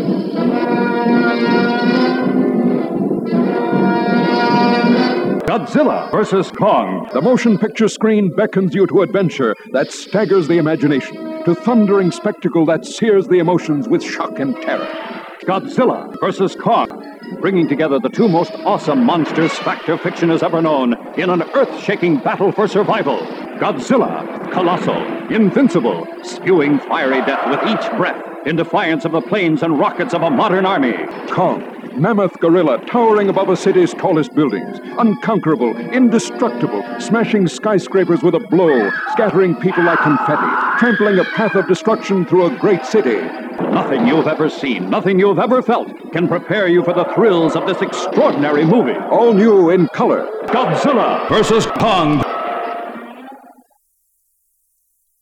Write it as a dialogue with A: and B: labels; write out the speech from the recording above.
A: Godzilla vs. Kong. The motion picture screen beckons you to adventure that staggers the imagination, to thundering spectacle that sears the emotions with shock and terror. Godzilla vs. Kong, bringing together the two most awesome monsters fact or fiction has ever known in an earth-shaking battle for survival. Godzilla, colossal, invincible, spewing fiery death with each breath in defiance of the planes and rockets of a modern army. Kong, mammoth gorilla towering above a city's tallest buildings, unconquerable, indestructible, smashing skyscrapers with a blow, scattering people like confetti, trampling a path of destruction through a great city. Nothing you've ever seen, nothing you've ever felt can prepare you for the thrills of this extraordinary movie. All new in color. Godzilla vs. Kong.